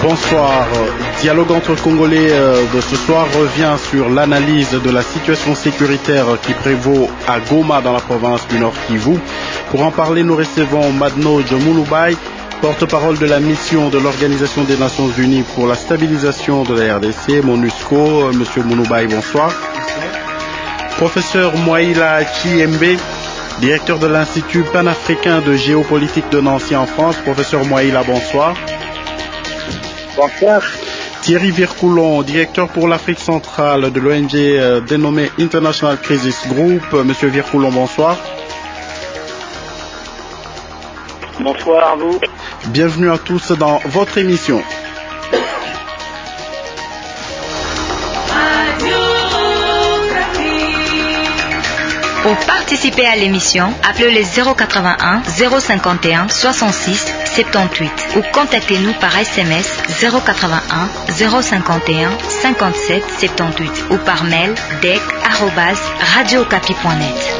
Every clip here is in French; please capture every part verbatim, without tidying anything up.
Bonsoir. Dialogue entre Congolais de ce soir revient sur l'analyse de la situation sécuritaire qui prévaut à Goma dans la province du Nord Kivu. Pour en parler, nous recevons Madnoj Mouloubaï, porte-parole de la mission de l'Organisation des Nations Unies pour la stabilisation de la R D C, MONUSCO. Monsieur Mouloubaï, bonsoir. Professeur Mouaïla Chiembe, directeur de l'Institut panafricain de géopolitique de Nancy en France. Professeur Mouaïla, bonsoir. Bonsoir. Thierry Vircoulon, directeur pour l'Afrique centrale de l'O N G euh, dénommée International Crisis Group. Monsieur Vircoulon, bonsoir. Bonsoir à vous. Bienvenue à tous dans votre émission. Pour participer à l'émission, appelez le zéro quatre-vingt-un zéro cinquante et un soixante-six soixante-dix-huit ou contactez-nous par S M S zéro quatre-vingt-un zéro cinquante et un cinquante-sept soixante-dix-huit ou par mail dec arobase radiocapi point net.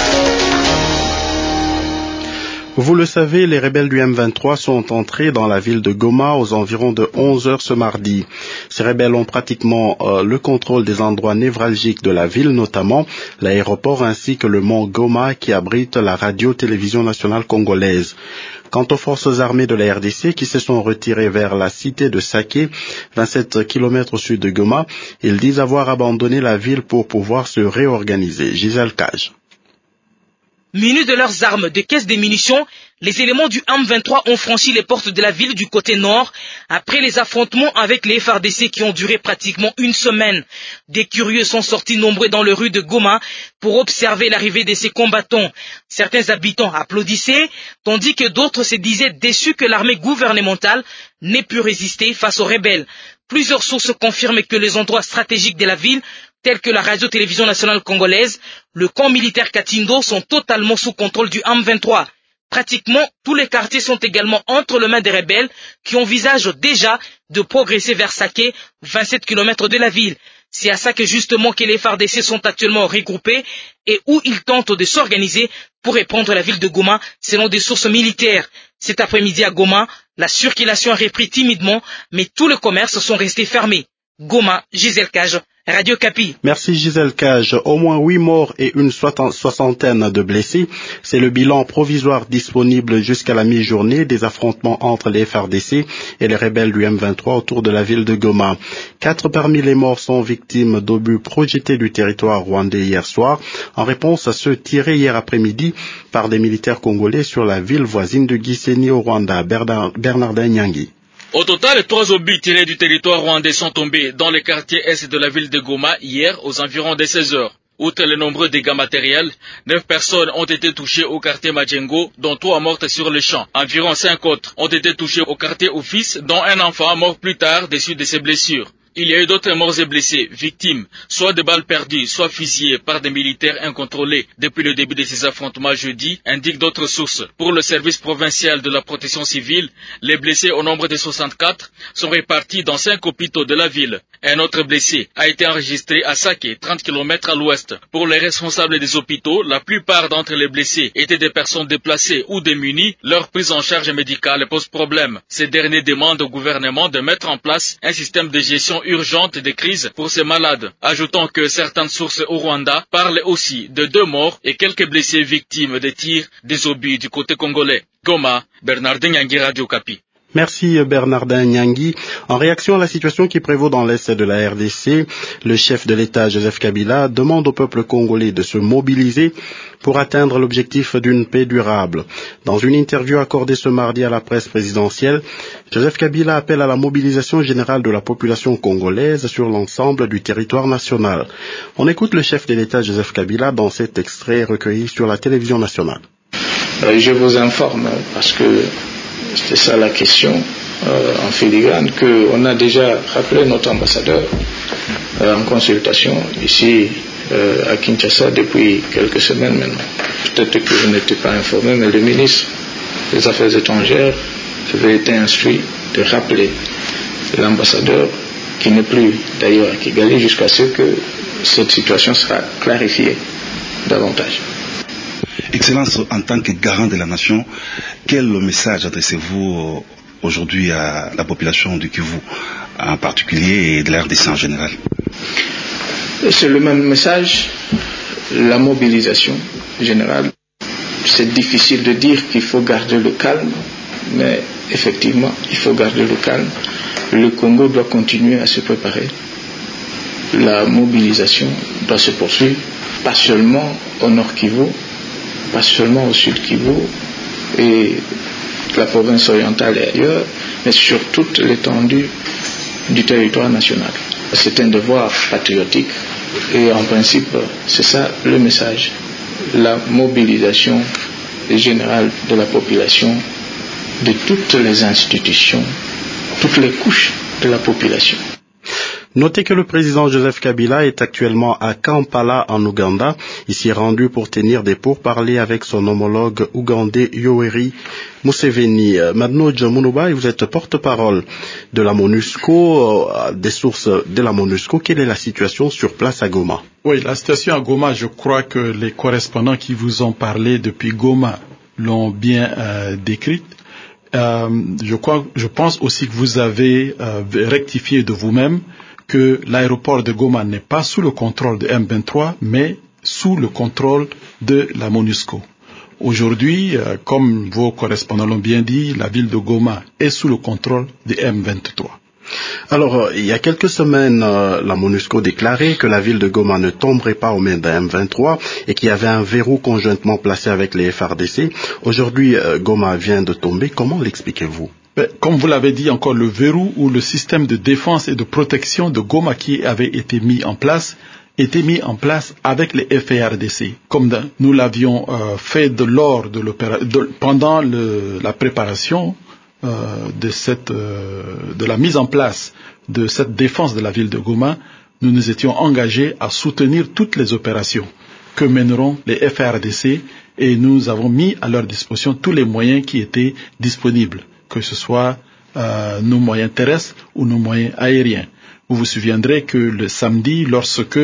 Vous le savez, les rebelles du M vingt-trois sont entrés dans la ville de Goma aux environs de onze heures ce mardi. Ces rebelles ont pratiquement euh, le contrôle des endroits névralgiques de la ville, notamment l'aéroport ainsi que le mont Goma qui abrite la radio-télévision nationale congolaise. Quant aux forces armées de la R D C qui se sont retirées vers la cité de Saké, vingt-sept kilomètres au sud de Goma, ils disent avoir abandonné la ville pour pouvoir se réorganiser. Gisèle Cage. Munis de leurs armes, de caisses de munitions, les éléments du M vingt-trois ont franchi les portes de la ville du côté nord après les affrontements avec les F A R D C qui ont duré pratiquement une semaine. Des curieux sont sortis nombreux dans les rues de Goma pour observer l'arrivée de ces combattants. Certains habitants applaudissaient, tandis que d'autres se disaient déçus que l'armée gouvernementale n'ait pu résister face aux rebelles. Plusieurs sources confirment que les endroits stratégiques de la ville, tels que la radio-télévision nationale congolaise, le camp militaire Katindo, sont totalement sous contrôle du M vingt-trois. Pratiquement tous les quartiers sont également entre les mains des rebelles qui envisagent déjà de progresser vers Saké, vingt-sept kilomètres de la ville. C'est à ça que justement que les F A R D C sont actuellement regroupés et où ils tentent de s'organiser pour reprendre la ville de Goma selon des sources militaires. Cet après-midi à Goma, la circulation a repris timidement, mais tous les commerces sont restés fermés. Goma, Gisèle Cage, Radio Capi. Merci Gisèle Cage. Au moins huit morts et une soixantaine de blessés. C'est le bilan provisoire disponible jusqu'à la mi-journée des affrontements entre les F A R D C et les rebelles du M vingt-trois autour de la ville de Goma. Quatre parmi les morts sont victimes d'obus projetés du territoire rwandais hier soir, en réponse à ceux tirés hier après-midi par des militaires congolais sur la ville voisine de Gisenyi au Rwanda. Bernard, Bernardin Nyangi. Au total, trois obus tirés du territoire rwandais sont tombés dans le quartier est de la ville de Goma hier aux environs de seize heures. Outre les nombreux dégâts matériels, neuf personnes ont été touchées au quartier Majengo, dont trois mortes sur le champ. Environ cinq autres ont été touchées au quartier Office, dont un enfant mort plus tard déçu de ses blessures. Il y a eu d'autres morts et blessés, victimes, soit de balles perdues, soit fusillés par des militaires incontrôlés depuis le début de ces affrontements jeudi, indiquent d'autres sources. Pour le service provincial de la protection civile, les blessés au nombre de soixante-quatre sont répartis dans cinq hôpitaux de la ville. Un autre blessé a été enregistré à Saké, trente kilomètres à l'ouest. Pour les responsables des hôpitaux, la plupart d'entre les blessés étaient des personnes déplacées ou démunies. Leur prise en charge médicale pose problème. Ces derniers demandent au gouvernement de mettre en place un système de gestion urgente des crises pour ces malades. Ajoutons que certaines sources au Rwanda parlent aussi de deux morts et quelques blessés victimes des tirs des obus du côté congolais. Goma, Bernardin Nyangi, Radio Capi. Merci Bernardin Nyangi. En réaction à la situation qui prévaut dans l'est de la R D C, le chef de l'État Joseph Kabila demande au peuple congolais de se mobiliser pour atteindre l'objectif d'une paix durable. Dans une interview accordée ce mardi à la presse présidentielle, Joseph Kabila appelle à la mobilisation générale de la population congolaise sur l'ensemble du territoire national. On écoute le chef de l'État Joseph Kabila dans cet extrait recueilli sur la télévision nationale. Je vous informe parce que c'était ça la question euh, en filigrane, qu'on a déjà rappelé notre ambassadeur euh, en consultation ici euh, à Kinshasa depuis quelques semaines maintenant. Peut-être que je n'étais pas informé, mais le ministre des Affaires étrangères avait été instruit de rappeler l'ambassadeur, qui n'est plus d'ailleurs à Kigali, jusqu'à ce que cette situation sera clarifiée davantage. Excellence, en tant que garant de la nation, quel message adressez-vous aujourd'hui à la population du Kivu en particulier et de la R D C en général? C'est le même message, la mobilisation générale. C'est difficile de dire qu'il faut garder le calme, mais effectivement, il faut garder le calme. Le Congo doit continuer à se préparer. La mobilisation doit se poursuivre, pas seulement au Nord Kivu, pas seulement au Sud Kivu et la province orientale et ailleurs, mais sur toute l'étendue du territoire national. C'est un devoir patriotique et en principe, c'est ça le message. La mobilisation générale de la population, de toutes les institutions, toutes les couches de la population. Notez que le président Joseph Kabila est actuellement à Kampala en Ouganda. Il s'y est rendu pour tenir des pourparlers avec son homologue ougandais Yoweri Museveni. Madno Djamunuba, vous êtes porte-parole de la MONUSCO, des sources de la MONUSCO. Quelle est la situation sur place à Goma? Oui, la situation à Goma, je crois que les correspondants qui vous ont parlé depuis Goma l'ont bien euh, décrite. Euh, je crois, je pense aussi que vous avez euh, rectifié de vous-même que l'aéroport de Goma n'est pas sous le contrôle de M vingt-trois, mais sous le contrôle de la MONUSCO. Aujourd'hui, euh, comme vos correspondants l'ont bien dit, la ville de Goma est sous le contrôle de M vingt-trois. Alors, euh, il y a quelques semaines, euh, la MONUSCO déclarait que la ville de Goma ne tomberait pas aux mains de M vingt-trois et qu'il y avait un verrou conjointement placé avec les F A R D C. Aujourd'hui, euh, Goma vient de tomber. Comment l'expliquez-vous? Comme vous l'avez dit encore, le verrou ou le système de défense et de protection de Goma qui avait été mis en place était mis en place avec les F A R D C, comme de, nous l'avions euh, fait de lors de l'opération, pendant le, la préparation euh, de cette, euh, de la mise en place de cette défense de la ville de Goma. Nous nous étions engagés à soutenir toutes les opérations que mèneront les F A R D C et nous avons mis à leur disposition tous les moyens qui étaient disponibles, que ce soit euh, nos moyens terrestres ou nos moyens aériens. Vous vous souviendrez que le samedi, lorsque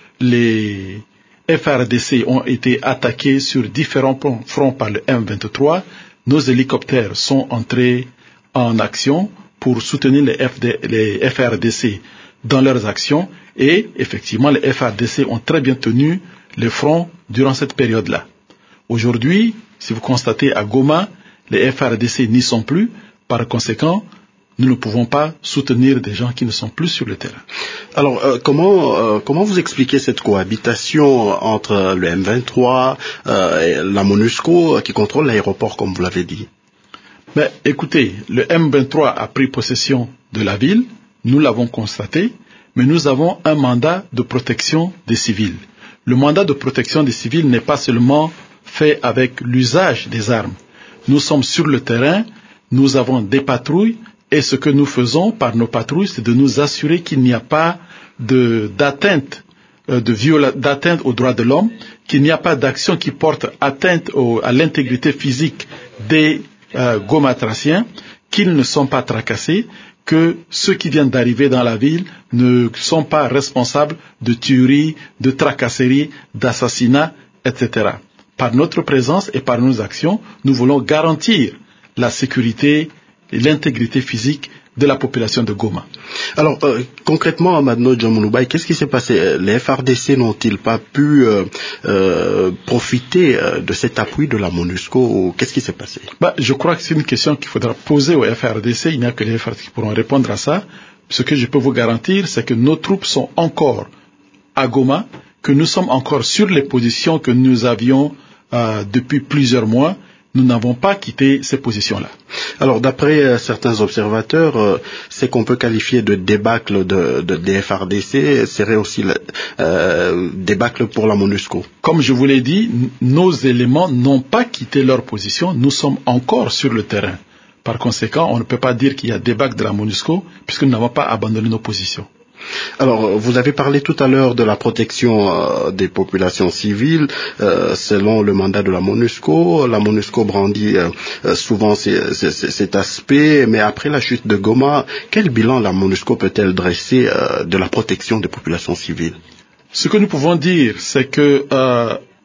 les F A R D C ont été attaqués sur différents fronts par le M vingt-trois, nos hélicoptères sont entrés en action pour soutenir les, F D, les F A R D C dans leurs actions et effectivement les F A R D C ont très bien tenu les fronts durant cette période-là. Aujourd'hui, si vous constatez à Goma, les F A R D C n'y sont plus. Par conséquent, nous ne pouvons pas soutenir des gens qui ne sont plus sur le terrain. Alors, euh, comment euh, comment vous expliquez cette cohabitation entre le M vingt-trois euh, et la MONUSCO qui contrôle l'aéroport, comme vous l'avez dit? Mais écoutez, le M vingt-trois a pris possession de la ville, nous l'avons constaté, mais nous avons un mandat de protection des civils. Le mandat de protection des civils n'est pas seulement fait avec l'usage des armes. Nous sommes sur le terrain, nous avons des patrouilles et ce que nous faisons par nos patrouilles, c'est de nous assurer qu'il n'y a pas de, d'atteinte, euh, de viola, d'atteinte aux droits de l'homme, qu'il n'y a pas d'action qui porte atteinte au, à l'intégrité physique des euh, Gomatraciens, qu'ils ne sont pas tracassés, que ceux qui viennent d'arriver dans la ville ne sont pas responsables de tueries, de tracasseries, d'assassinats, et cetera. Par notre présence et par nos actions, nous voulons garantir la sécurité et l'intégrité physique de la population de Goma. Alors, euh, concrètement, Madno Djamunuba, qu'est-ce qui s'est passé? Les F A R D C n'ont-ils pas pu euh, euh, profiter euh, de cet appui de la MONUSCO ou qu'est-ce qui s'est passé? Bah, je crois que c'est une question qu'il faudra poser aux F A R D C. Il n'y a que les F A R D C qui pourront répondre à ça. Ce que je peux vous garantir, c'est que nos troupes sont encore à Goma, que nous sommes encore sur les positions que nous avions euh, depuis plusieurs mois. Nous n'avons pas quitté ces positions-là. Alors, d'après euh, certains observateurs, euh, c'est qu'on peut qualifier de débâcle de, de, des F A R D C serait aussi le euh, débâcle pour la MONUSCO. Comme je vous l'ai dit, n- nos éléments n'ont pas quitté leur position. Nous sommes encore sur le terrain. Par conséquent, on ne peut pas dire qu'il y a débâcle de la MONUSCO puisque nous n'avons pas abandonné nos positions. Alors, vous avez parlé tout à l'heure de la protection euh, des populations civiles, euh, selon le mandat de la MONUSCO. La MONUSCO brandit euh, souvent ces, ces, cet aspect, mais après la chute de Goma, quel bilan la MONUSCO peut-elle dresser euh, de la protection des populations civiles? Ce que nous pouvons dire, c'est que euh,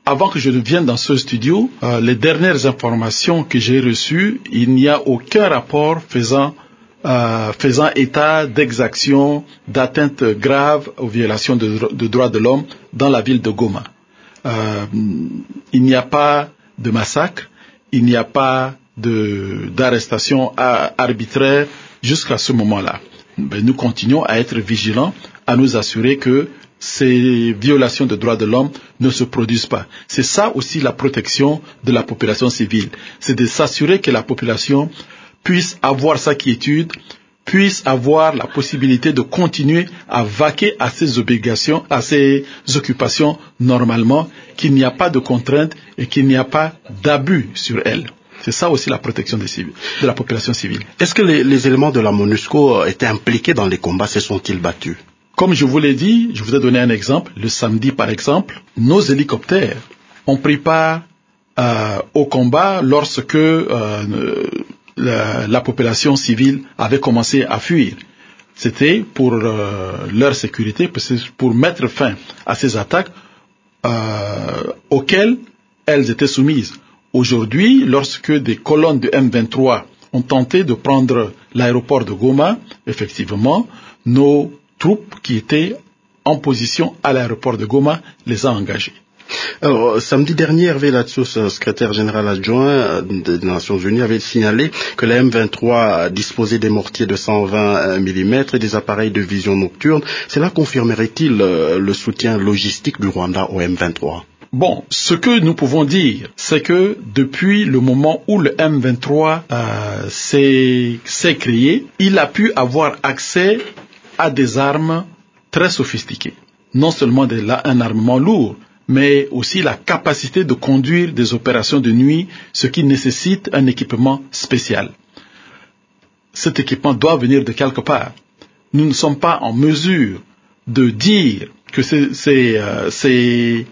avant que je ne vienne dans ce studio, euh, les dernières informations que j'ai reçues, il n'y a aucun rapport faisant euh, faisant état d'exaction, d'atteinte grave aux violations de, de droits de l'homme dans la ville de Goma. Euh, il n'y a pas de massacre, il n'y a pas de, d'arrestation arbitraire jusqu'à ce moment-là. Mais nous continuons à être vigilants, à nous assurer que ces violations de droits de l'homme ne se produisent pas. C'est ça aussi la protection de la population civile. C'est de s'assurer que la population puisse avoir sa quiétude, puisse avoir la possibilité de continuer à vaquer à ses obligations, à ses occupations normalement, qu'il n'y a pas de contraintes et qu'il n'y a pas d'abus sur elle. C'est ça aussi la protection des civils, de la population civile. Est-ce que les, les éléments de la MONUSCO étaient impliqués dans les combats, se sont-ils battus? Comme je vous l'ai dit, je vous ai donné un exemple. Le samedi, par exemple, nos hélicoptères ont pris part euh, au combat lorsque euh, la, la population civile avait commencé à fuir. C'était pour euh, leur sécurité, pour mettre fin à ces attaques euh, auxquelles elles étaient soumises. Aujourd'hui, lorsque des colonnes de M vingt-trois ont tenté de prendre l'aéroport de Goma, effectivement, nos troupes qui étaient en position à l'aéroport de Goma les a engagées. Alors, samedi dernier, Hervé Latsous, secrétaire général adjoint des Nations Unies, avait signalé que la M vingt-trois disposait des mortiers de cent vingt millimètres et des appareils de vision nocturne. Cela confirmerait-il le soutien logistique du Rwanda au M vingt-trois? Bon, ce que nous pouvons dire, c'est que depuis le moment où le M vingt-trois euh, s'est, s'est créé, il a pu avoir accès à des armes très sophistiquées. Non seulement de, là, un armement lourd, mais aussi la capacité de conduire des opérations de nuit, ce qui nécessite un équipement spécial. Cet équipement doit venir de quelque part. Nous ne sommes pas en mesure de dire que ces, ces, euh, ces,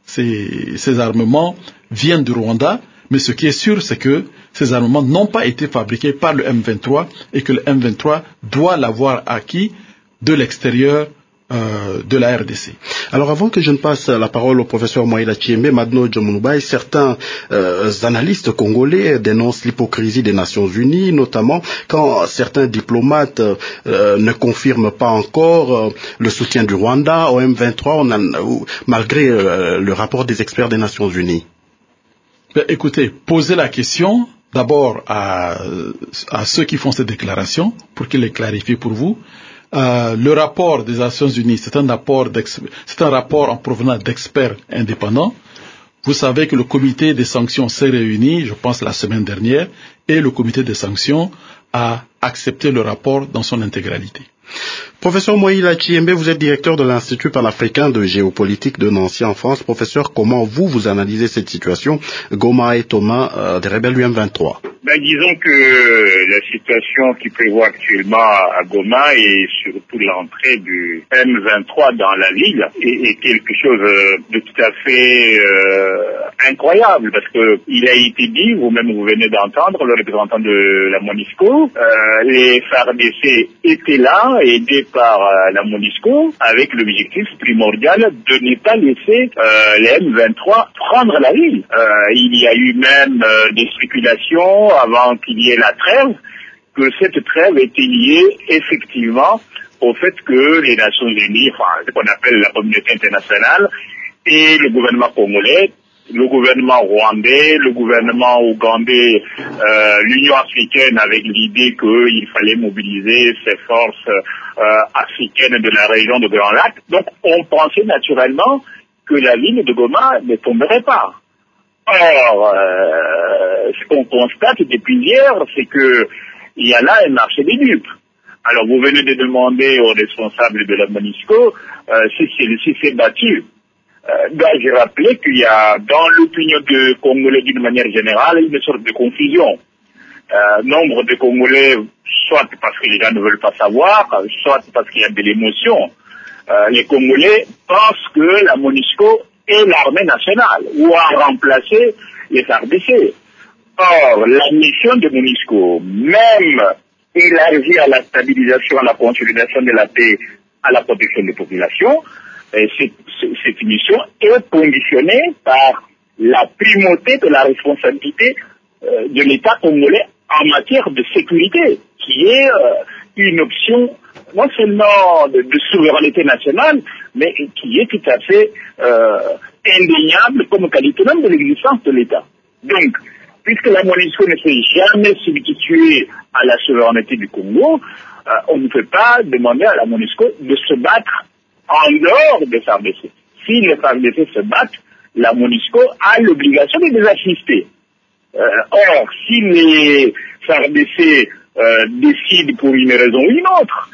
ces, ces armements viennent du Rwanda, mais ce qui est sûr, c'est que ces armements n'ont pas été fabriqués par le M vingt-trois et que le M vingt-trois doit l'avoir acquis de l'extérieur euh, de la R D C. Alors avant que je ne passe la parole au professeur Moïla Tchiembe, Madno Djomounoubaï, certains euh, analystes congolais dénoncent l'hypocrisie des Nations Unies, notamment quand certains diplomates euh, ne confirment pas encore euh, le soutien du Rwanda au M vingt-trois, on a, malgré euh, le rapport des experts des Nations Unies. Ben, écoutez, posez la question d'abord à, à ceux qui font ces déclarations pour qu'ils les clarifient pour vous. Euh, le rapport des Nations Unies, c'est un rapport, c'est un rapport en provenance d'experts indépendants. Vous savez que le comité des sanctions s'est réuni, je pense la semaine dernière, et le comité des sanctions a accepté le rapport dans son intégralité. Professeur Moïla Tchiembe, vous êtes directeur de l'Institut panafricain de géopolitique de Nancy en France. Professeur, comment vous, vous analysez cette situation, Goma et Thomas, euh, des rebelles du M vingt-trois? Ben, disons que la situation qui prévaut actuellement à Goma et surtout l'entrée du M vingt-trois dans la ville est, est quelque chose de tout à fait euh, incroyable parce que il a été dit, vous-même vous venez d'entendre le représentant de la MONUSCO, euh, les F A R D C étaient là, aidés par euh, la MONUSCO, avec l'objectif primordial de ne pas laisser euh, les M vingt-trois prendre la ville. Euh, il y a eu même euh, des spéculations avant qu'il y ait la trêve, que cette trêve était liée effectivement au fait que les Nations Unies, enfin ce qu'on appelle la communauté internationale, et le gouvernement congolais, le gouvernement rwandais, le gouvernement ougandais, euh, l'Union africaine avec l'idée qu'il fallait mobiliser ces forces euh, africaines de la région de Grand Lac. Donc on pensait naturellement que la ville de Goma ne tomberait pas. Or, euh, ce qu'on constate depuis hier, c'est que il y a là un marché des dupes. Alors, vous venez de demander aux responsables de la MONUSCO euh, si celui-ci s'est battu. Euh, dois-je rappeler qu'il y a dans l'opinion de Congolais d'une manière générale une sorte de confusion. Euh, nombre de Congolais, soit parce que les gens ne veulent pas savoir, soit parce qu'il y a de l'émotion. Euh, les Congolais pensent que la MONUSCO et l'armée nationale, ou à remplacer les F A R D C. Or, la mission de MONUSCO, même élargie à la stabilisation, à la consolidation de la paix, à la protection des populations, euh, cette, cette mission est conditionnée par la primauté de la responsabilité euh, de l'État congolais en matière de sécurité, qui est euh, une option non seulement de, de souveraineté nationale, mais qui est tout à fait euh, indéniable comme qualité même de l'existence de l'État. Donc, puisque la MONUSCO ne s'est jamais substituée à la souveraineté du Congo, euh, on ne peut pas demander à la MONUSCO de se battre en dehors des F A R D C. Si les F A R D C se battent, la MONUSCO a l'obligation de les assister. Euh, or, si les F A R D C euh, décident pour une raison ou une autre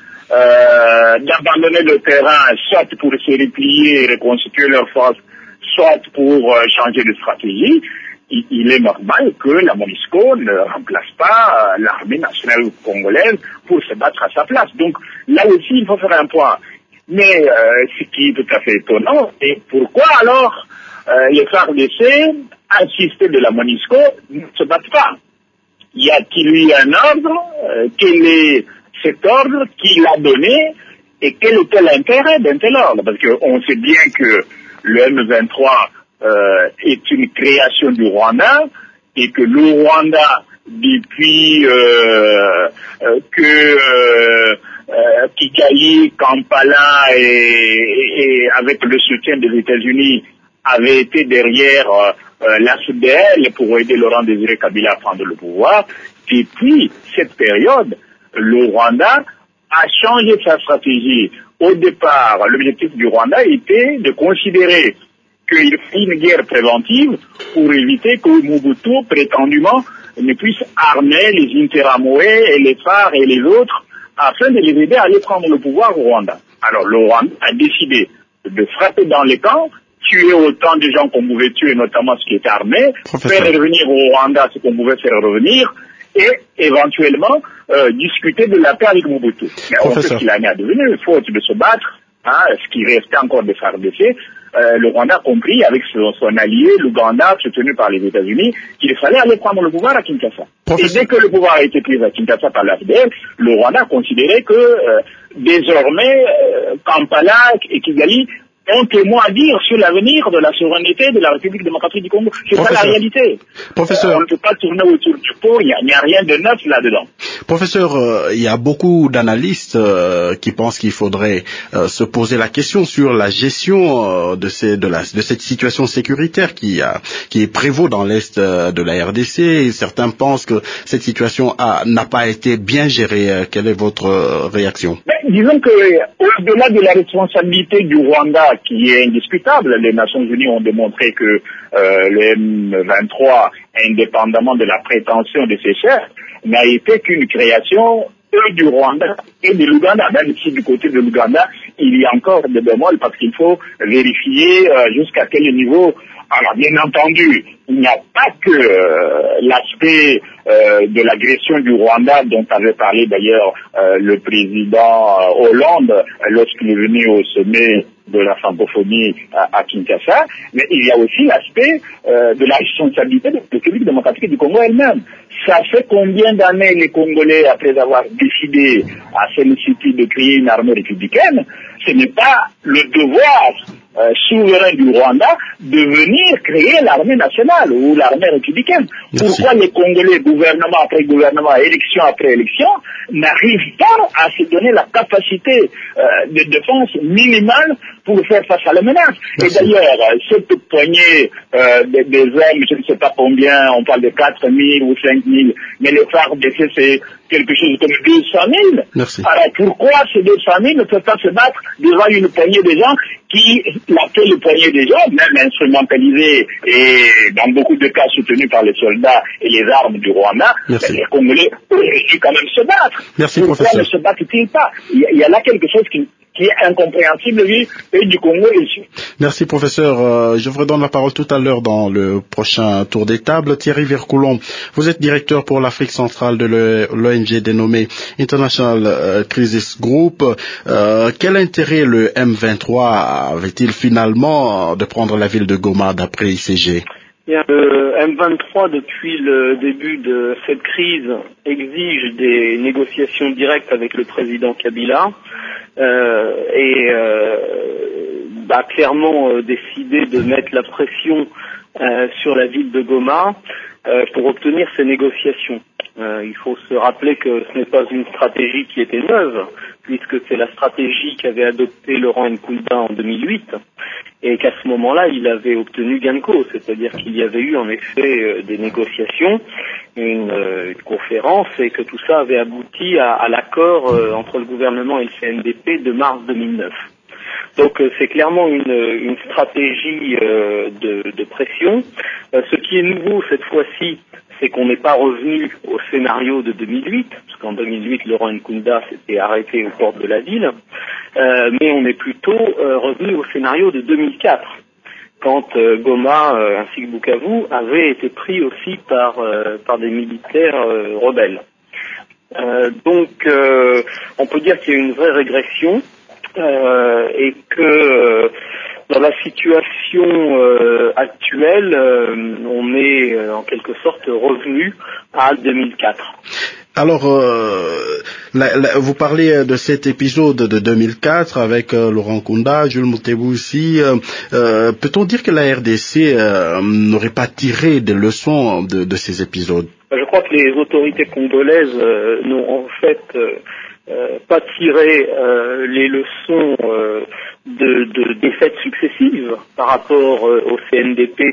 euh, d'abandonner le terrain, soit pour se replier et reconstituer leurs forces, soit pour euh, changer de stratégie, il, il est normal que la MONUSCO ne remplace pas euh, l'armée nationale congolaise pour se battre à sa place. Donc là aussi, il faut faire un point. Mais euh, ce qui est tout à fait étonnant, c'est pourquoi alors euh, les F A R D C, assistés de la MONUSCO, ne se battent pas. Y a-t-il eu un ordre? euh, Quel est cet ordre? Qui l'a donné? Et quel était l'intérêt d'un tel ordre? Parce qu'on sait bien que le M vingt-trois euh, est une création du Rwanda et que le Rwanda, depuis euh, euh, que euh, euh, Kigali, Kampala et, et, et avec le soutien des États-Unis avait été derrière euh, l'A C D L pour aider Laurent Désiré Kabila à prendre le pouvoir. Depuis cette période, le Rwanda a changé sa stratégie. Au départ, l'objectif du Rwanda était de considérer qu'il faut une guerre préventive pour éviter que Mobutu, prétendument, ne puisse armer les Interahamwe et les F A R et les autres afin de les aider à aller prendre le pouvoir au Rwanda. Alors le Rwanda a décidé de frapper dans les camps, tuer autant de gens qu'on pouvait tuer, notamment ceux qui étaient armés, Professeur. Faire revenir au Rwanda ce qu'on pouvait faire revenir, et éventuellement euh, discuter de la paix avec Mobutu. Mais on sait ce qu'il en est devenu, faute de se battre, hein, ce qui restait encore des F A R D C, euh, le Rwanda a compris, avec son, son allié, l'Ouganda, soutenu par les États-Unis, qu'il fallait aller prendre le pouvoir à Kinshasa. Professeur. Et dès que le pouvoir a été pris à Kinshasa par l'A F D L, le Rwanda a considéré que euh, désormais, euh, Kampala et Kigali ont un mot à dire sur l'avenir de la souveraineté de la République démocratique du Congo. C'est ça la réalité. Professeur. Euh, on ne peut pas tourner autour du pot, il n'y a, a rien de neuf là-dedans. Professeur, euh, il y a beaucoup d'analystes euh, qui pensent qu'il faudrait euh, se poser la question sur la gestion euh, de, ces, de, la, de cette situation sécuritaire qui, a, qui prévaut dans l'Est euh, de la R D C. Et certains pensent que cette situation a, n'a pas été bien gérée. Euh, quelle est votre euh, réaction? Ben, disons que au-delà de la responsabilité du Rwanda, qui est indiscutable, les Nations Unies ont démontré que euh, le M vingt-trois, indépendamment de la prétention de ses chefs, n'a été qu'une création et du Rwanda et de l'Ouganda. Même si du côté de l'Ouganda, il y a encore des bémols parce qu'il faut vérifier euh, jusqu'à quel niveau. Alors, bien entendu, il n'y a pas que euh, l'aspect euh, de l'agression du Rwanda dont avait parlé d'ailleurs euh, le président euh, Hollande lorsqu'il est venu au sommet de la francophonie à, à Kinshasa, mais il y a aussi l'aspect euh, de la responsabilité de la République démocratique du Congo elle-même. Ça fait combien d'années les Congolais, après avoir décidé à solliciter de créer une armée républicaine, ce n'est pas le devoir euh, souverain du Rwanda de venir créer l'armée nationale ou l'armée républicaine. Merci. Pourquoi les Congolais, gouvernement après gouvernement, élection après élection, n'arrivent pas à se donner la capacité euh, de défense minimale pour faire face à la menace? Merci. Et d'ailleurs, cette poignée euh, des, des hommes, je ne sais pas combien, on parle de quatre mille ou cinq mille, mais les F A R D C, c'est quelque chose comme deux cent mille. Merci. Alors pourquoi ces deux cent mille ne peuvent pas se battre devant une poignée de gens qui, laquelle poignée de gens, même instrumentalisée et dans beaucoup de cas soutenus par les soldats et les armes du Rwanda, les Congolais auraient dû quand même se battre. Merci, pourquoi professeur. ne se battent-ils pas? Il y a là quelque chose qui qui est incompréhensible du pays du Congo ici. Merci professeur. Euh, je vous redonne la parole tout à l'heure dans le prochain tour des tables. Thierry Vercoulon, vous êtes directeur pour l'Afrique centrale de l'O N G dénommée International Crisis Group. Euh, quel intérêt le M vingt-trois avait-il finalement de prendre la ville de Goma d'après I C G? Bien, le M vingt-trois, depuis le début de cette crise, exige des négociations directes avec le président Kabila euh, et euh, a clairement euh, décidé de mettre la pression euh, sur la ville de Goma euh, pour obtenir ces négociations. Euh, il faut se rappeler que ce n'est pas une stratégie qui était neuve, puisque c'est la stratégie qu'avait adoptée Laurent Nkunda en deux mille huit, et qu'à ce moment-là, il avait obtenu gain de cause, c'est-à-dire qu'il y avait eu en effet euh, des négociations, une, euh, une conférence, et que tout ça avait abouti à, à l'accord euh, entre le gouvernement et le C N D P de mars deux mille neuf. Donc euh, c'est clairement une, une stratégie euh, de, de pression. Euh, ce qui est nouveau cette fois-ci, c'est qu'on n'est pas revenu au scénario de deux mille huit, parce qu'en deux mille huit, Laurent Nkunda s'était arrêté aux portes de la ville, euh, mais on est plutôt euh, revenu au scénario de deux mille quatre, quand euh, Goma euh, ainsi que Bukavu avaient été pris aussi par, euh, par des militaires euh, rebelles. Euh, donc euh, on peut dire qu'il y a une vraie régression euh, et que euh, dans la situation euh, actuelle, euh, on est euh, en quelque sorte revenu à deux mille quatre. Alors, euh, la, la, vous parlez de cet épisode de deux mille quatre avec euh, Laurent Nkunda, Jules Mutebusi. Euh, euh, peut-on dire que la R D C euh, n'aurait pas tiré des leçons de, de ces épisodes? Je crois que les autorités congolaises euh, n'ont en fait euh, euh, pas tiré euh, les leçons euh, de, de défaites successives par rapport euh, au C N D P.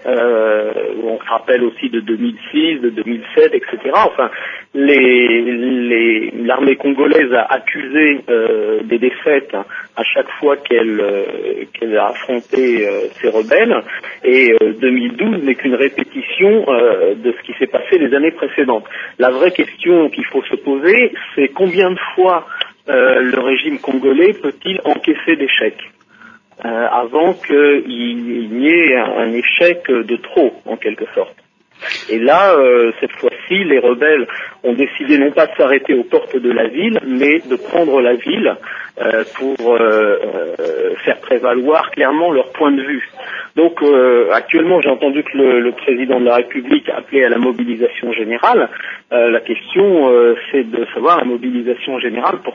Euh, on se rappelle aussi de deux mille six, de deux mille sept, et cetera. Enfin, les, les, l'armée congolaise a accusé euh, des défaites à chaque fois qu'elle, euh, qu'elle a affronté euh, ces rebelles, et euh, deux mille douze n'est qu'une répétition euh, de ce qui s'est passé les années précédentes. La vraie question qu'il faut se poser, c'est combien de fois euh, le régime congolais peut-il encaisser d'échecs Euh, avant qu'il n'y ait un échec de trop, en quelque sorte. Et là, euh, cette fois-ci, les rebelles ont décidé non pas de s'arrêter aux portes de la ville, mais de prendre la ville euh, pour euh, euh, faire prévaloir clairement leur point de vue. Donc, euh, actuellement, j'ai entendu que le, le président de la République a appelé à la mobilisation générale. Euh, la question, euh, c'est de savoir la mobilisation générale, pourquoi ?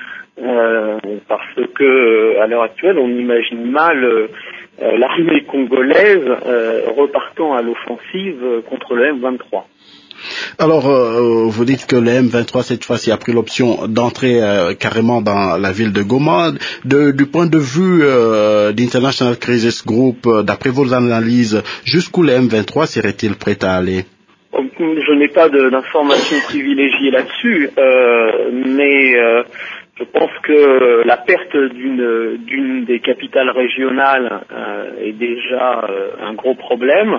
Euh, parce que à l'heure actuelle, on imagine mal euh, l'armée congolaise euh, repartant à l'offensive contre le M vingt-trois. Alors, euh, vous dites que le M vingt-trois, cette fois-ci, a pris l'option d'entrer euh, carrément dans la ville de Goma. De, du point de vue euh, d'International Crisis Group, euh, d'après vos analyses, jusqu'où le M vingt-trois serait-il prêt à aller? Je n'ai pas de, d'informations privilégiées là-dessus, euh, mais euh, je pense que la perte d'une, d'une des capitales régionales euh, est déjà euh, un gros problème.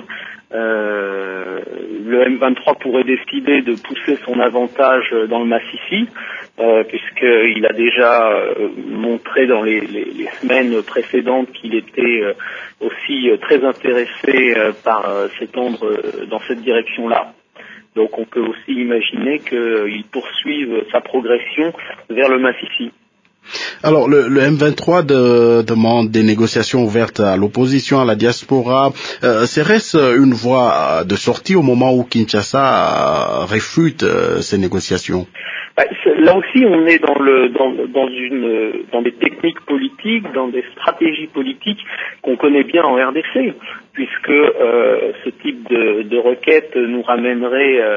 Euh, le M vingt-trois pourrait décider de pousser son avantage dans le Massissi, euh, puisqu'il a déjà euh, montré dans les, les, les semaines précédentes qu'il était euh, aussi euh, très intéressé euh, par euh, s'étendre euh, dans cette direction-là. Donc on peut aussi imaginer qu'il poursuive sa progression vers le Massissi. Alors, le, le M vingt-trois de, demande des négociations ouvertes à l'opposition, à la diaspora. Euh, serait-ce une voie de sortie au moment où Kinshasa réfute euh, ces négociations? Là aussi, on est dans, le, dans, dans, une, dans des techniques politiques, dans des stratégies politiques qu'on connaît bien en R D C, puisque euh, ce type de, de requête nous ramènerait euh,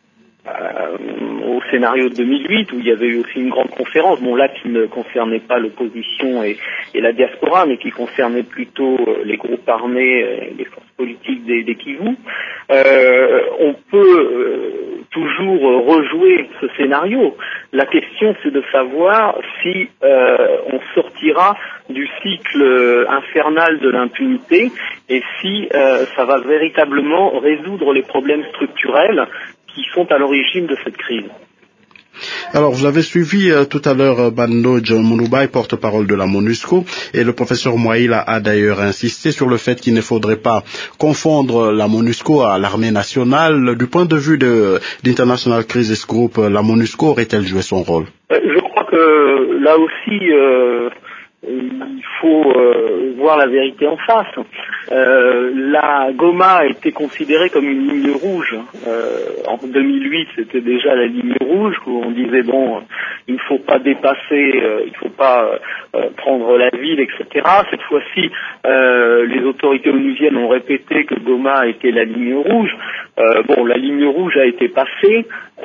Euh, au scénario de deux mille huit, où il y avait eu aussi une grande conférence, bon là qui ne concernait pas l'opposition et, et la diaspora, mais qui concernait plutôt euh, les groupes armés, euh, les forces politiques des, des Kivu. Euh, on peut euh, toujours rejouer ce scénario. La question, c'est de savoir si euh, on sortira du cycle infernal de l'impunité et si euh, ça va véritablement résoudre les problèmes structurels qui sont à l'origine de cette crise. Alors, vous avez suivi euh, tout à l'heure euh, Bandoj Munubai, porte-parole de la MONUSCO, et le professeur Mouaïla a d'ailleurs insisté sur le fait qu'il ne faudrait pas confondre la MONUSCO à l'armée nationale. Du point de vue de, d'International Crisis Group, la MONUSCO aurait-elle joué son rôle? Je crois que là aussi, euh, il faut euh, voir la vérité en face. Euh, la Goma a été considérée comme une ligne rouge. Euh, en deux mille huit, c'était déjà la ligne rouge où on disait bon, il ne faut pas dépasser, euh, il ne faut pas euh, prendre la ville, et cetera. Cette fois-ci, euh, les autorités onusiennes ont répété que Goma était la ligne rouge. Euh, bon, la ligne rouge a été passée.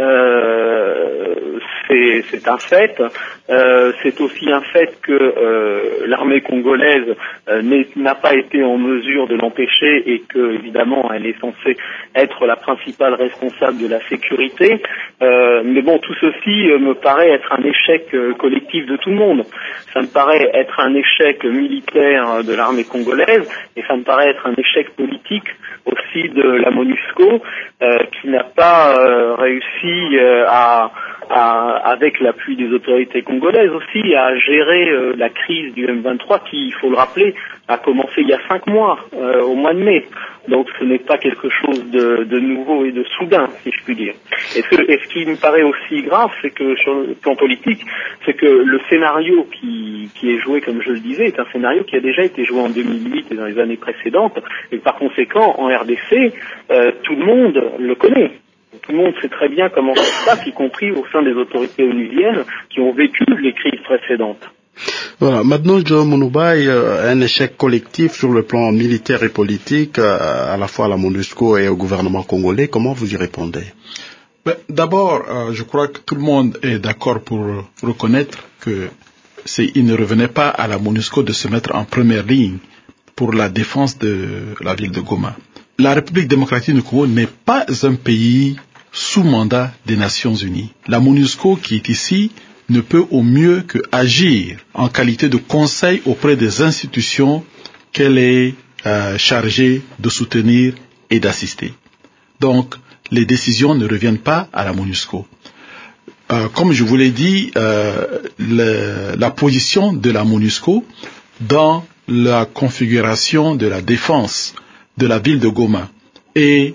Euh, c'est, c'est un fait. Euh, c'est aussi un fait que euh, l'armée congolaise euh, n'a pas été en mesure de l'empêcher et que, évidemment, elle est censée être la principale responsable de la sécurité. Euh, mais bon, tout ceci euh, me paraît être un échec euh, collectif de tout le monde. Ça me paraît être un échec militaire de l'armée congolaise et ça me paraît être un échec politique aussi de la MONUSCO euh, qui n'a pas euh, réussi euh, à, à, avec l'appui des autorités congolaises aussi, à gérer euh, la crise du M vingt-trois qui, il faut le rappeler, a commencé il y a cinq mois, euh, au mois de mai. Donc ce n'est pas quelque chose de, de nouveau et de soudain, si je puis dire. Et ce, et ce qui me paraît aussi grave, c'est que sur le plan politique, c'est que le scénario qui, qui est joué, comme je le disais, est un scénario qui a déjà été joué en deux mille huit et dans les années précédentes. Et par conséquent, en R D C, euh, tout le monde le connaît. Tout le monde sait très bien comment ça se passe, y compris au sein des autorités onusiennes qui ont vécu les crises précédentes. Voilà. Maintenant, Joe Monoubaï, euh, un échec collectif sur le plan militaire et politique, euh, à la fois à la MONUSCO et au gouvernement congolais. Comment vous y répondez? Ben, d'abord, euh, je crois que tout le monde est d'accord pour reconnaître que c'est, il ne revenait pas à la MONUSCO de se mettre en première ligne pour la défense de la ville de Goma. La République démocratique du Congo n'est pas un pays sous mandat des Nations Unies. La MONUSCO qui est ici ne peut au mieux que agir en qualité de conseil auprès des institutions qu'elle est euh, chargée de soutenir et d'assister. Donc, les décisions ne reviennent pas à la MONUSCO. Euh, comme je vous l'ai dit, euh, le, la position de la MONUSCO dans la configuration de la défense de la ville de Goma et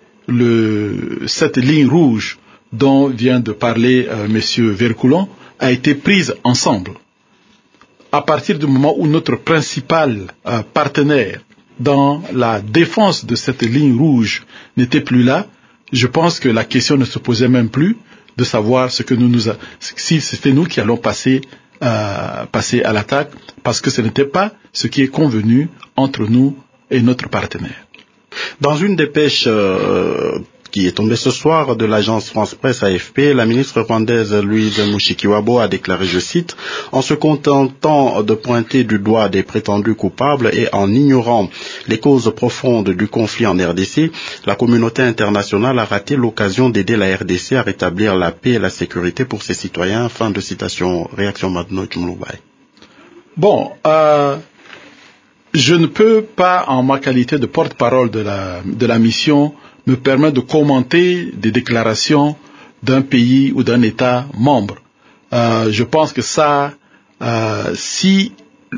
le, cette ligne rouge dont vient de parler euh, M. Vercoulon a été prise ensemble. À partir du moment où notre principal euh, partenaire dans la défense de cette ligne rouge n'était plus là, je pense que la question ne se posait même plus de savoir ce que nous nous a, si c'était nous qui allons passer, euh, passer à l'attaque, parce que ce n'était pas ce qui est convenu entre nous et notre partenaire. Dans une dépêche euh, qui est tombée ce soir de l'agence France Presse A F P, la ministre rwandaise Louise Mushikiwabo a déclaré, je cite, « En se contentant de pointer du doigt des prétendus coupables et en ignorant les causes profondes du conflit en R D C, la communauté internationale a raté l'occasion d'aider la R D C à rétablir la paix et la sécurité pour ses citoyens. » Fin de citation. Réaction maintenant, Jumloubaï. Bon, euh, je ne peux pas, en ma qualité de porte-parole de la, de la mission, me permettre de commenter des déclarations d'un pays ou d'un État membre. Euh, je pense que ça, euh, si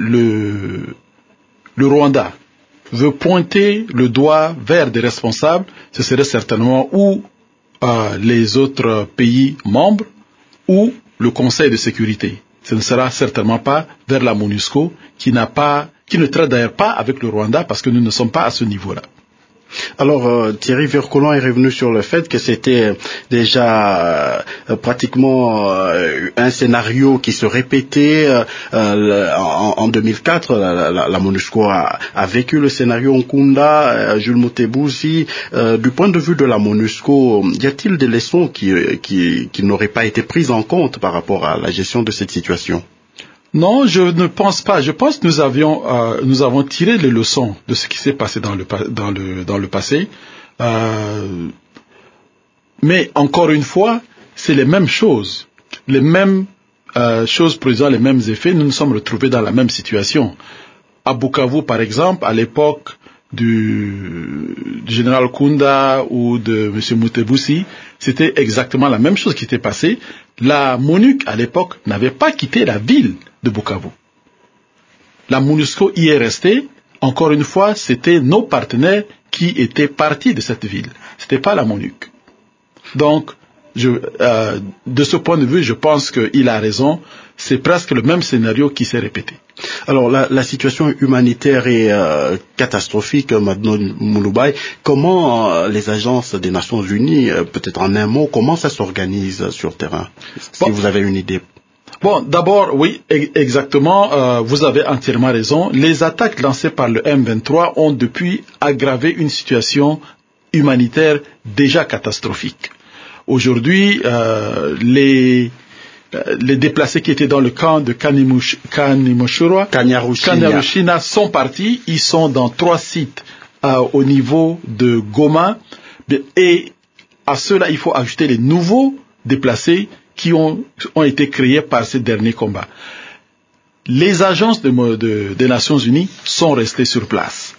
le, le Rwanda veut pointer le doigt vers des responsables, ce serait certainement ou euh, les autres pays membres ou le Conseil de sécurité. Ce ne sera certainement pas vers la MONUSCO qui n'a pas, qui ne traite d'ailleurs pas avec le Rwanda parce que nous ne sommes pas à ce niveau-là. Alors euh, Thierry Vercoulon est revenu sur le fait que c'était déjà euh, pratiquement euh, un scénario qui se répétait euh, euh, en, en deux mille quatre. La, la, la MONUSCO a, a vécu le scénario Nkunda, euh, Jules Mutebusi. Euh, du point de vue de la MONUSCO, y a-t-il des leçons qui, qui, qui n'auraient pas été prises en compte par rapport à la gestion de cette situation? Non, je ne pense pas. Je pense que nous avions, euh, nous avons tiré les leçons de ce qui s'est passé dans le, dans le, dans le passé. Euh, mais encore une fois, c'est les mêmes choses, les mêmes euh, choses produisant les mêmes effets. Nous nous sommes retrouvés dans la même situation. À Bukavu, par exemple, à l'époque du, du général Kunda ou de M. Mutebusi, c'était exactement la même chose qui était passée. La MONUC, à l'époque, n'avait pas quitté la ville de Bukavu. La MONUSCO y est restée. Encore une fois, c'était nos partenaires qui étaient partis de cette ville. C'était pas la MONUC. Donc, je, euh, de ce point de vue, je pense qu'il a raison. C'est presque le même scénario qui s'est répété. Alors, la, la situation humanitaire est euh, catastrophique, Madno Mouloubaï. Comment euh, les agences des Nations Unies, euh, peut-être en un mot, comment ça s'organise sur terrain, si bon. vous avez une idée? Bon, d'abord, oui, exactement, euh, vous avez entièrement raison. Les attaques lancées par le M vingt-trois ont depuis aggravé une situation humanitaire déjà catastrophique. Aujourd'hui, euh, les... les déplacés qui étaient dans le camp de Kanyarushina Kanyarushina sont partis. Ils sont dans trois sites euh, au niveau de Goma. Et à cela, il faut ajouter les nouveaux déplacés qui ont, ont été créés par ces derniers combats. Les agences de, de, des Nations Unies sont restées sur place.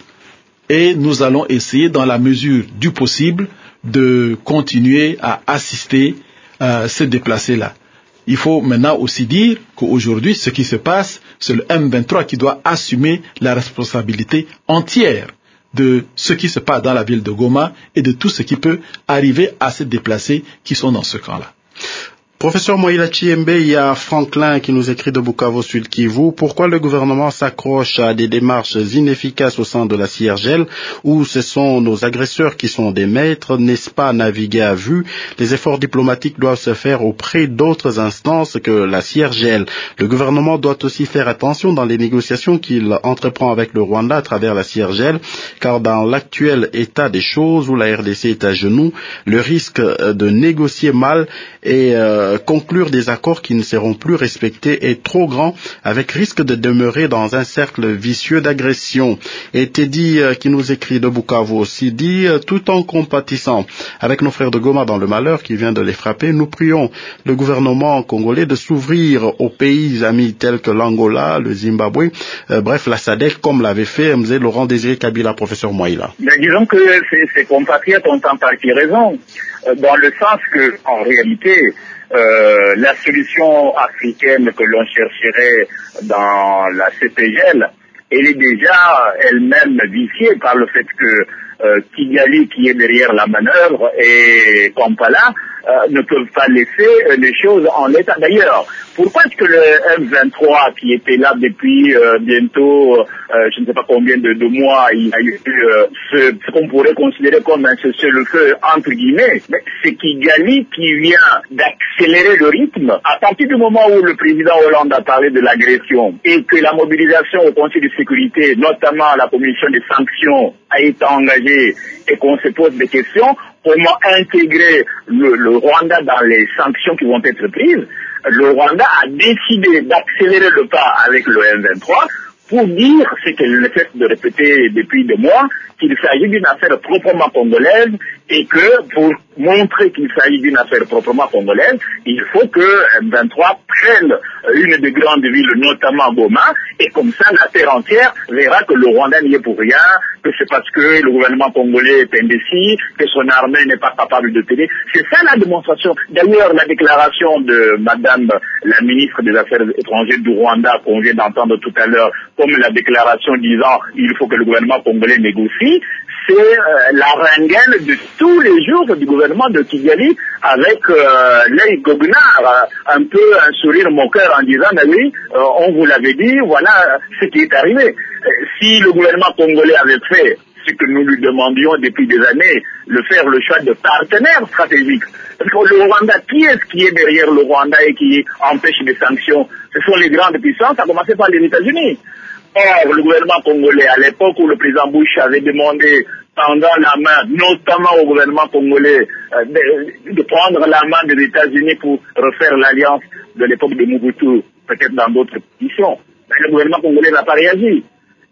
Et nous allons essayer, dans la mesure du possible, de continuer à assister euh, ces déplacés-là. Il faut maintenant aussi dire qu'aujourd'hui, ce qui se passe, c'est le M vingt-trois qui doit assumer la responsabilité entière de ce qui se passe dans la ville de Goma et de tout ce qui peut arriver à ces déplacés qui sont dans ce camp-là. Professeur Moïla Chiembe, il y a Franklin qui nous écrit de Bukavu Sud Kivu. Pourquoi le gouvernement s'accroche à des démarches inefficaces au sein de la C I R G L, où ce sont nos agresseurs qui sont des maîtres, n'est-ce pas naviguer à vue? Les efforts diplomatiques doivent se faire auprès d'autres instances que la C I R G L. Le gouvernement doit aussi faire attention dans les négociations qu'il entreprend avec le Rwanda à travers la C I R G L, car dans l'actuel état des choses où la R D C est à genoux, le risque de négocier mal et euh, conclure des accords qui ne seront plus respectés est trop grand, avec risque de demeurer dans un cercle vicieux d'agression. Et Teddy, euh, qui nous écrit de Bukavu aussi, dit, euh, tout en compatissant avec nos frères de Goma dans le malheur qui vient de les frapper, nous prions le gouvernement congolais de s'ouvrir aux pays amis tels que l'Angola, le Zimbabwe, euh, bref, la S A D C, comme l'avait fait M Z Laurent Désiré Kabila, professeur Moïla. Mais disons que ces, ces compatriotes ont en partie raison, euh, dans le sens que, en réalité, Euh, la solution africaine que l'on chercherait dans la C P G L, elle est déjà elle-même viciée par le fait que euh, Kigali, qui est derrière la manœuvre, et Kampala euh, ne peuvent pas laisser euh, les choses en l'état. D'ailleurs, pourquoi est-ce que le M vingt-trois, qui était là depuis euh, bientôt, euh, je ne sais pas combien de, de mois, il a eu euh, ce, ce qu'on pourrait considérer comme un cessez-le-feu, entre guillemets, mais c'est Kigali qui vient d'accélérer le rythme. À partir du moment où le président Hollande a parlé de l'agression et que la mobilisation au Conseil de sécurité, notamment la commission des sanctions, a été engagée et qu'on se pose des questions, comment intégrer le, le Rwanda dans les sanctions qui vont être prises, le Rwanda a décidé d'accélérer le pas avec le M vingt-trois pour dire ce qu'elle ne cesse de répéter depuis des mois, qu'il s'agit d'une affaire proprement congolaise et que pour montrer qu'il s'agit d'une affaire proprement congolaise, il faut que M vingt-trois prenne une des grandes villes, notamment Goma, et comme ça la terre entière verra que le Rwanda n'y est pour rien, que c'est parce que le gouvernement congolais est indécis, que son armée n'est pas capable de tenir. C'est ça la démonstration. D'ailleurs, la déclaration de Madame la ministre des Affaires étrangères du Rwanda, qu'on vient d'entendre tout à l'heure, comme la déclaration disant il faut que le gouvernement congolais négocie, c'est euh, la rengaine de tous les jours du gouvernement de Kigali avec euh, l'œil goguenard, euh, un peu un sourire moqueur en disant mais oui, euh, on vous l'avait dit, voilà ce qui est arrivé. Euh, si le gouvernement congolais avait fait ce que nous lui demandions depuis des années, le faire le choix de partenaires stratégiques. Parce que le Rwanda, qui est-ce qui est derrière le Rwanda et qui empêche les sanctions? Ce sont les grandes puissances, à commencer par les États-Unis. Or, le gouvernement congolais, à l'époque où le président Bush avait demandé, tendant la main, notamment au gouvernement congolais, euh, de, de prendre la main des États-Unis pour refaire l'alliance de l'époque de Mobutu, peut-être dans d'autres positions, mais le gouvernement congolais n'a pas réagi.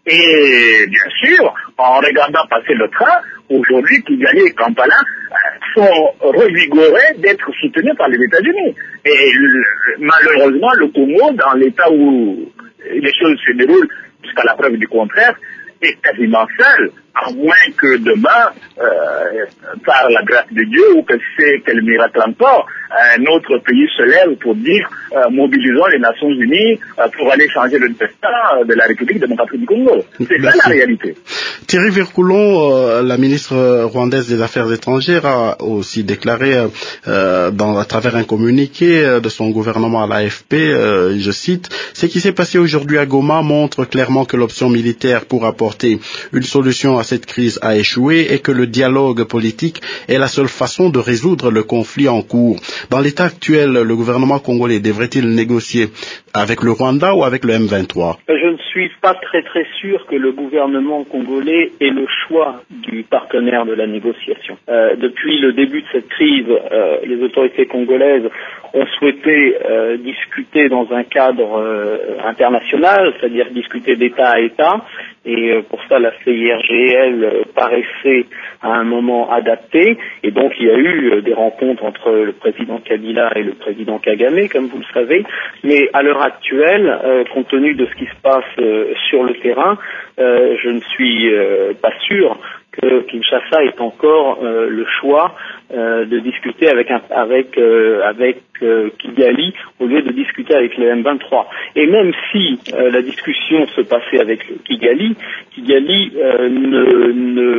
Et bien sûr, en regardant passer le train, aujourd'hui, Kigali et Kampala euh, sont revigorés d'être soutenus par les États-Unis. Et le, malheureusement, le Congo, dans l'état où les choses se déroulent, jusqu'à la preuve du contraire, est quasiment seul à moins que demain, euh, par la grâce de Dieu, ou que c'est quel miracle encore, un autre pays se lève pour dire euh, mobilisons les Nations Unies euh, pour aller changer le destin de la République démocratique du Congo. C'est Merci. Ça la réalité. Thierry Vircoulon, euh, la ministre rwandaise des Affaires étrangères, a aussi déclaré euh, dans, à travers un communiqué euh, de son gouvernement à l'A F P, euh, je cite, « Ce qui s'est passé aujourd'hui à Goma montre clairement que l'option militaire pour apporter une solution à cette crise a échoué et que le dialogue politique est la seule façon de résoudre le conflit en cours. Dans l'état actuel, le gouvernement congolais devrait-il négocier avec le Rwanda ou avec le M vingt-trois ? Je ne suis pas très très sûr que le gouvernement congolais ait le choix du partenaire de la négociation. Euh, depuis le début de cette crise, euh, les autorités congolaises ont souhaité euh, discuter dans un cadre euh, international, c'est-à-dire discuter d'État à État, et euh, pour ça la C I R G L euh, paraissait à un moment adapté, et donc il y a eu euh, des rencontres entre le président Kabila et le président Kagame, comme vous le savez, mais à l'heure actuelle, euh, compte tenu de ce qui se passe euh, sur le terrain, euh, je ne suis euh, pas sûr que Kinshasa ait encore euh, le choix euh, de discuter avec un, avec euh, avec euh, Kigali au lieu de discuter avec le M vingt-trois. Et même si euh, la discussion se passait avec Kigali, Kigali euh, ne,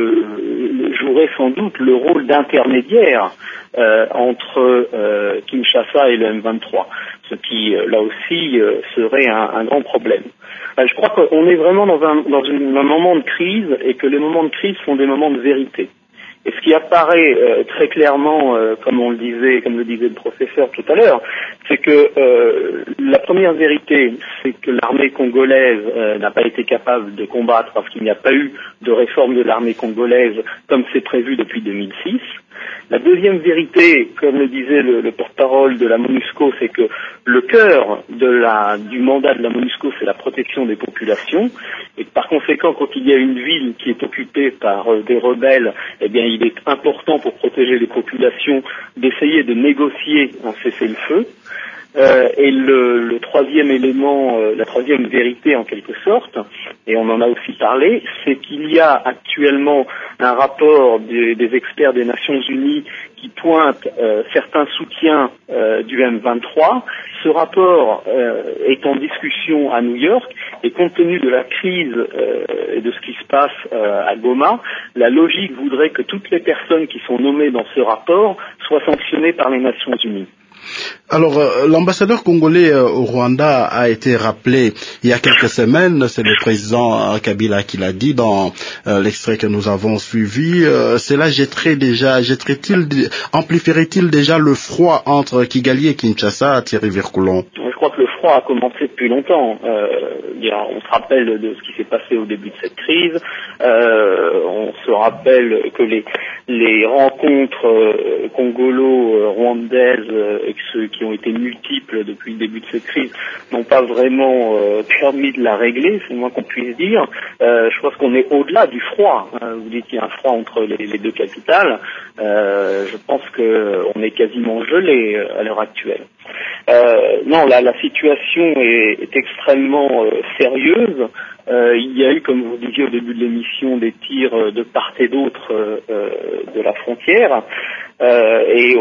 ne jouerait sans doute le rôle d'intermédiaire euh, entre euh, Kinshasa et le M vingt-trois, ce qui euh, là aussi euh, serait un, un grand problème. Je crois qu'on est vraiment dans un, dans une, un moment de crise et que les moments de crise sont des moments de vérité. Et ce qui apparaît euh, très clairement, euh, comme on le disait, comme le disait le professeur tout à l'heure, c'est que euh, la première vérité, c'est que l'armée congolaise euh, n'a pas été capable de combattre parce qu'il n'y a pas eu de réforme de l'armée congolaise comme c'est prévu depuis deux mille six. La deuxième vérité, comme le disait le, le porte-parole de la MONUSCO, c'est que le cœur de la, du mandat de la MONUSCO, c'est la protection des populations. Et par conséquent, quand il y a une ville qui est occupée par euh, des rebelles, eh bien, il est important pour protéger les populations d'essayer de négocier un cessez-le-feu. Euh, et le, le troisième élément, euh, la troisième vérité en quelque sorte, et on en a aussi parlé, c'est qu'il y a actuellement un rapport des, des experts des Nations Unies qui pointe euh, certains soutiens euh, du M vingt-trois. Ce rapport euh, est en discussion à New York et compte tenu de la crise euh, et de ce qui se passe euh, à Goma, la logique voudrait que toutes les personnes qui sont nommées dans ce rapport soient sanctionnées par les Nations Unies. Alors, euh, l'ambassadeur congolais euh, au Rwanda a été rappelé il y a quelques semaines, c'est le président euh, Kabila qui l'a dit dans euh, l'extrait que nous avons suivi. Euh, cela jetterait déjà, jetterait-il, amplifierait-il déjà le froid entre Kigali et Kinshasa, Thierry Vircoulon? Je crois que le froid a commencé depuis longtemps. Euh, on se rappelle de ce qui s'est passé au début de cette crise. Euh, on se rappelle que les, les rencontres euh, congolo-rwandaises euh, et ceux qui ont été multiples depuis le début de cette crise n'ont pas vraiment euh, permis de la régler, c'est le moins qu'on puisse dire. Euh, je pense qu'on est au-delà du froid. Hein. Vous dites qu'il y a un froid entre les, les deux capitales. Euh, je pense qu'on est quasiment gelé à l'heure actuelle. Euh, non, la, la situation est, est extrêmement euh, sérieuse. Euh, il y a eu, comme vous disiez au début de l'émission, des tirs de part et d'autre euh, de la frontière. Euh, et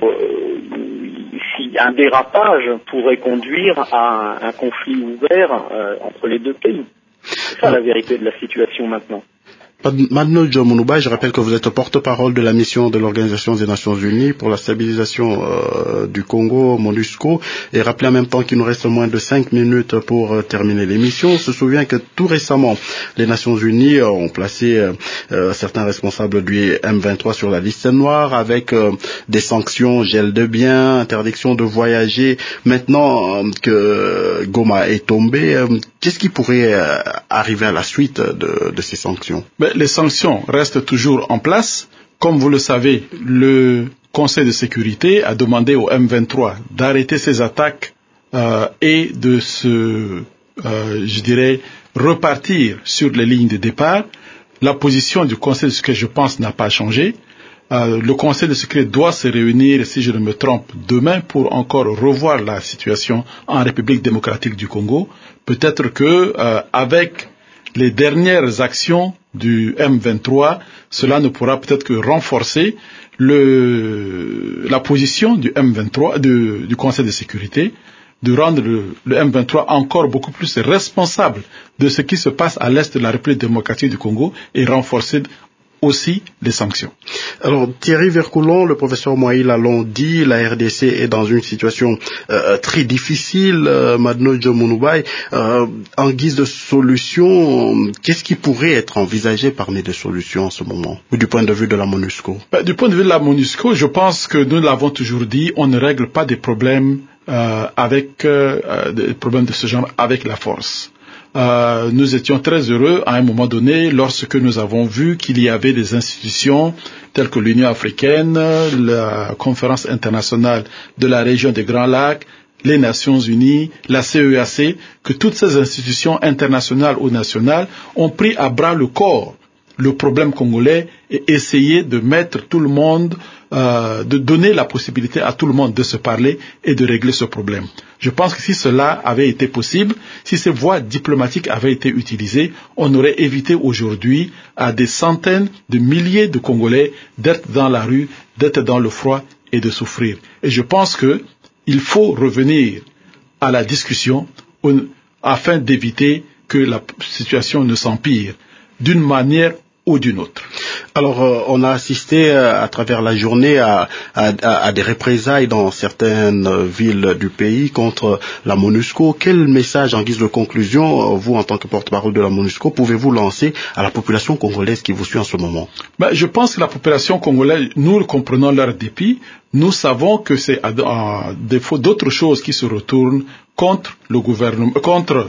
euh, si un dérapage pourrait conduire à un, un conflit ouvert euh, entre les deux pays. C'est ça la vérité de la situation maintenant. Madno Djomounouba, je rappelle que vous êtes porte-parole de la mission de l'Organisation des Nations Unies pour la stabilisation euh, du Congo, MONUSCO, et rappelez en même temps qu'il nous reste moins de cinq minutes pour euh, terminer l'émission. On se souvient que tout récemment, les Nations Unies ont placé euh, euh, certains responsables du M vingt-trois sur la liste noire avec euh, des sanctions, gel de biens, interdiction de voyager. Maintenant euh, que Goma est tombé, euh, qu'est-ce qui pourrait euh, arriver à la suite de, de ces sanctions? Mais les sanctions restent toujours en place. Comme vous le savez, le Conseil de sécurité a demandé au M vingt-trois d'arrêter ses attaques euh, et de se, euh, je dirais, repartir sur les lignes de départ. La position du Conseil de sécurité, je pense, n'a pas changé. Euh, le Conseil de sécurité doit se réunir, si je ne me trompe, demain pour encore revoir la situation en République démocratique du Congo. Peut-être que, euh, avec les dernières actions du M vingt-trois, cela ne pourra peut-être que renforcer le, la position du M vingt-trois, de, du Conseil de sécurité, de rendre le, le M vingt-trois encore beaucoup plus responsable de ce qui se passe à l'est de la République démocratique du Congo et renforcer aussi les sanctions. Alors Thierry Vercoulon, le professeur Moïla l'ont dit, la R D C est dans une situation euh, très difficile. Euh, Madno Djomounoubaï, euh, en guise de solution, qu'est-ce qui pourrait être envisagé parmi les solutions en ce moment, ou du point de vue de la MONUSCO? Ben, du point de vue de la MONUSCO, je pense que nous l'avons toujours dit, on ne règle pas des problèmes euh, avec euh, des problèmes de ce genre avec la force. Euh, nous étions très heureux à un moment donné lorsque nous avons vu qu'il y avait des institutions telles que l'Union africaine, la Conférence internationale de la région des Grands Lacs, les Nations Unies, la C E A C, que toutes ces institutions internationales ou nationales ont pris à bras le corps le problème congolais et essayé de mettre tout le monde, euh, de donner la possibilité à tout le monde de se parler et de régler ce problème. Je pense que si cela avait été possible, si ces voies diplomatiques avaient été utilisées, on aurait évité aujourd'hui à des centaines de milliers de Congolais d'être dans la rue, d'être dans le froid et de souffrir. Et je pense que il faut revenir à la discussion afin d'éviter que la situation ne s'empire d'une manière ou d'une autre. Alors, euh, on a assisté euh, à travers la journée à, à, à des représailles dans certaines euh, villes du pays contre la MONUSCO. Quel message, en guise de conclusion, euh, vous, en tant que porte-parole de la MONUSCO, pouvez-vous lancer à la population congolaise qui vous suit en ce moment? Ben, je pense que la population congolaise, nous comprenons leur dépit. Nous savons que c'est à, à défaut d'autres choses qui se retournent contre le gouvernement, contre,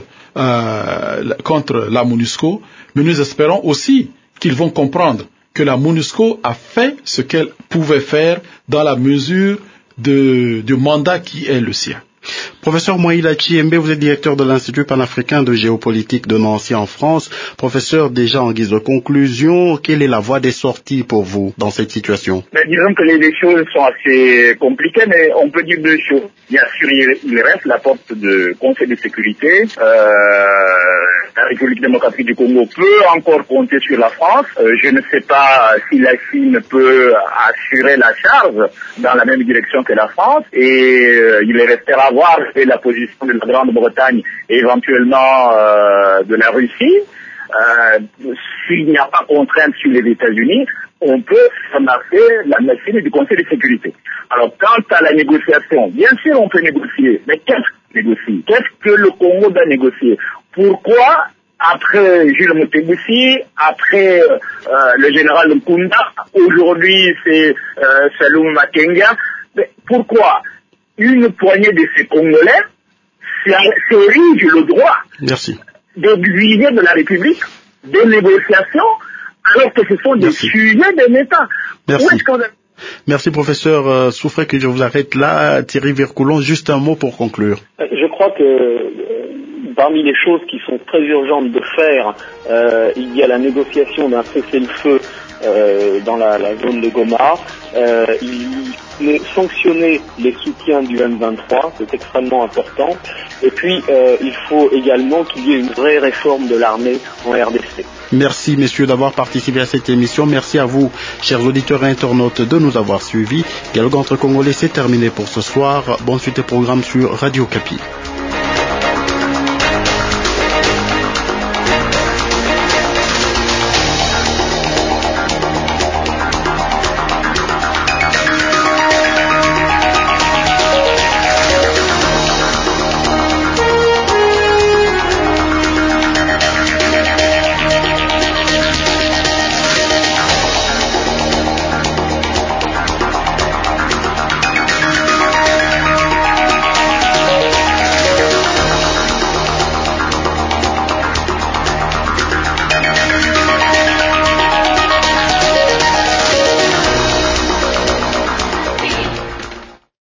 euh, contre la MONUSCO, mais nous espérons aussi qu'ils vont comprendre que la MONUSCO a fait ce qu'elle pouvait faire dans la mesure de, du mandat qui est le sien. Professeur Moïla Chiembe, vous êtes directeur de l'Institut panafricain de géopolitique de Nancy en France. Professeur, déjà en guise de conclusion, quelle est la voie des sorties pour vous dans cette situation? Mais disons que les, les choses sont assez compliquées, mais on peut dire deux choses. Bien sûr, il reste la porte de Conseil de sécurité. Euh, la République démocratique du Congo peut encore compter sur la France. Euh, je ne sais pas si la Chine peut assurer la charge dans la même direction que la France. Et euh, il restera à voir la position de la Grande-Bretagne et éventuellement euh, de la Russie. Euh, s'il n'y a pas contrainte sur les États-Unis, on peut remarquer la machine du Conseil de sécurité. Alors, quant à la négociation, bien sûr, on peut négocier, mais qu'est-ce que négocier? Qu'est-ce que le Congo doit négocier? Pourquoi, après Jules Mutebutsi, après euh, le général Nkunda, aujourd'hui c'est euh, Salou Makenga, mais pourquoi une poignée de ces Congolais s'érige le droit Merci. d'exiger de la République des négociations alors que ce sont des Merci. sujets d'un État? Merci. Où est-ce qu'on a... Merci professeur euh, Souffret, que je vous arrête là. Thierry Vercoulon, juste un mot pour conclure. Je crois que euh, parmi les choses qui sont très urgentes de faire, euh, il y a la négociation d'un cessez-le-feu euh, dans la, la zone de Goma. Euh, il faut sanctionner les soutiens du M vingt-trois, c'est extrêmement important. Et puis, euh, il faut également qu'il y ait une vraie réforme de l'armée en R D C. Merci messieurs d'avoir participé à cette émission. Merci à vous, chers auditeurs et internautes, de nous avoir suivis. Dialogue entre Congolais, c'est terminé pour ce soir. Bonne suite et programme sur Radio Kapi.